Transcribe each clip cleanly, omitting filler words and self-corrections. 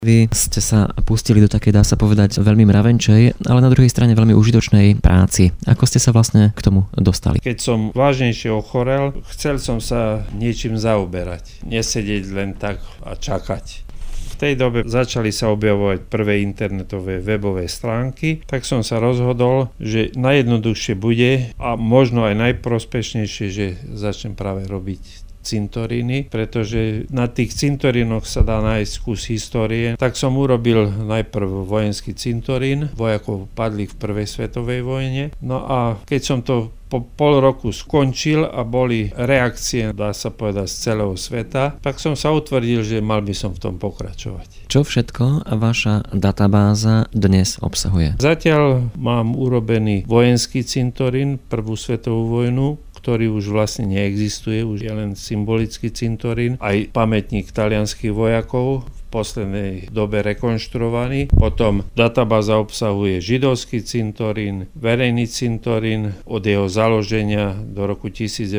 Vy ste sa pustili do takej, dá sa povedať, veľmi mravenčej, ale na druhej strane veľmi užitočnej práci. Ako ste sa vlastne k tomu dostali? Keď som vážnejšie ochorel, chcel som sa niečím zaoberať. Nesedieť len tak a čakať. V tej dobe začali sa objavovať prvé internetové webové stránky, tak som sa rozhodol, že najjednoduchšie bude a možno aj najprospešnejšie, že začnem práve robiť cintoríny, pretože na tých cintorínoch sa dá nájsť kus histórie. Tak som urobil najprv vojenský cintorín, vojakov padli v prvej svetovej vojne. No a keď som to po pol roku skončil a boli reakcie, dá sa povedať, z celého sveta, tak som sa utvrdil, že mal by som v tom pokračovať. Čo všetko vaša databáza dnes obsahuje? Zatiaľ mám urobený vojenský cintorín, prvú svetovú vojnu, ktorý už vlastne neexistuje, už je len symbolický cintorín, aj pamätník talianskych vojakov, v poslednej dobe rekonštruovaný. Potom databáza obsahuje židovský cintorín, verejný cintorín od jeho založenia do roku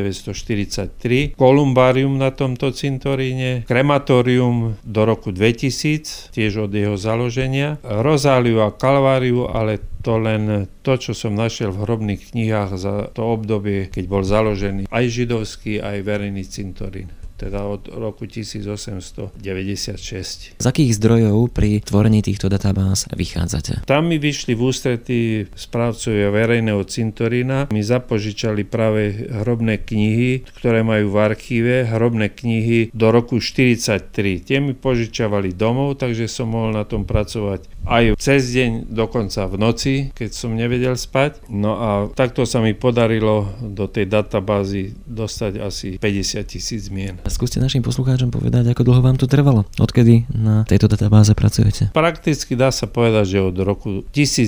1943, kolumbárium na tomto cintoríne, krematórium do roku 2000, tiež od jeho založenia, rozáliu a kalváriu, ale to len to, čo som našiel v hrobných knihách za to obdobie, keď bol založený aj židovský, aj verejný cintorín. Teda od roku 1896. Z akých zdrojov pri tvorení týchto databáz vychádzate? Tam mi vyšli v ústretí správcovia verejného cintorína. Mi zapožičali práve hrobné knihy, ktoré majú v archíve, hrobné knihy do roku 1943. Tie mi požičavali domov, takže som mohol na tom pracovať aj cez deň, dokonca v noci, keď som nevedel spať. No a takto sa mi podarilo do tej databázy dostať asi 50,000 mien. Skúste našim poslucháčom povedať, ako dlho vám to trvalo? Odkedy na tejto databáze pracujete? Prakticky dá sa povedať, že od roku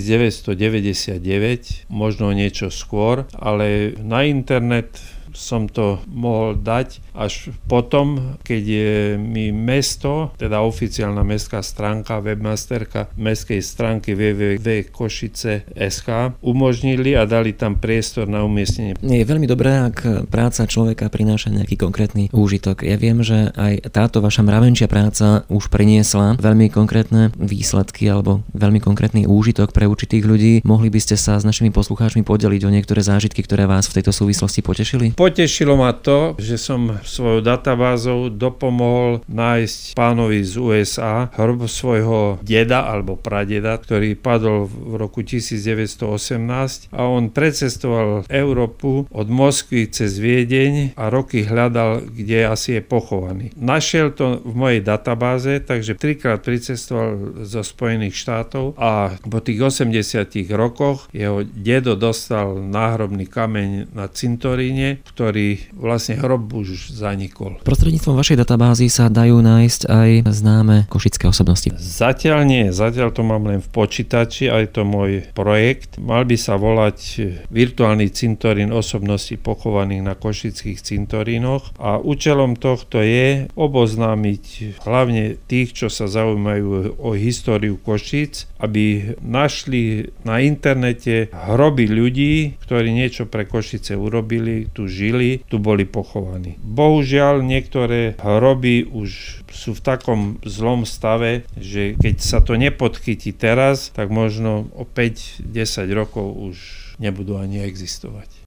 1999, možno niečo skôr, ale na internet som to mohol dať až potom, keď mi mesto, teda oficiálna mestská stránka, webmasterka mestskej stránky www.košice.sk umožnili a dali tam priestor na umiestnenie. Je veľmi dobré, ak práca človeka prináša nejaký konkrétny úžitok. Ja viem, že aj táto vaša mravenčia práca už priniesla veľmi konkrétne výsledky alebo veľmi konkrétny úžitok pre určitých ľudí. Mohli by ste sa s našimi poslucháčmi podeliť o niektoré zážitky, ktoré vás v tejto súvislosti potešili? Potešilo ma to, že som svojou databázou dopomohol nájsť pánovi z USA hrob svojho deda alebo pradeda, ktorý padol v roku 1918 a on precestoval Európu od Moskvy cez Viedeň a roky hľadal, kde asi je pochovaný. Našiel to v mojej databáze, takže 3-krát pricestoval zo Spojených štátov a po tých 80 rokoch jeho dedo dostal náhrobný kameň na cintoríne, ktorý vlastne hrob už zanikol. Prostredníctvom vašej databázy sa dajú nájsť aj známe košické osobnosti. Zatiaľ nie, zatiaľ to mám len v počítači, aj to môj projekt. Mal by sa volať virtuálny cintorín osobností pochovaných na košických cintorínoch a účelom tohto je oboznámiť hlavne tých, čo sa zaujímajú o históriu Košíc, aby našli na internete hroby ľudí, ktorí niečo pre Košice urobili, tu žili, tu boli pochovaní. Bohužiaľ, niektoré hroby už sú v takom zlom stave, že keď sa to nepodchytí teraz, tak možno o 5-10 rokov už nebudú ani existovať.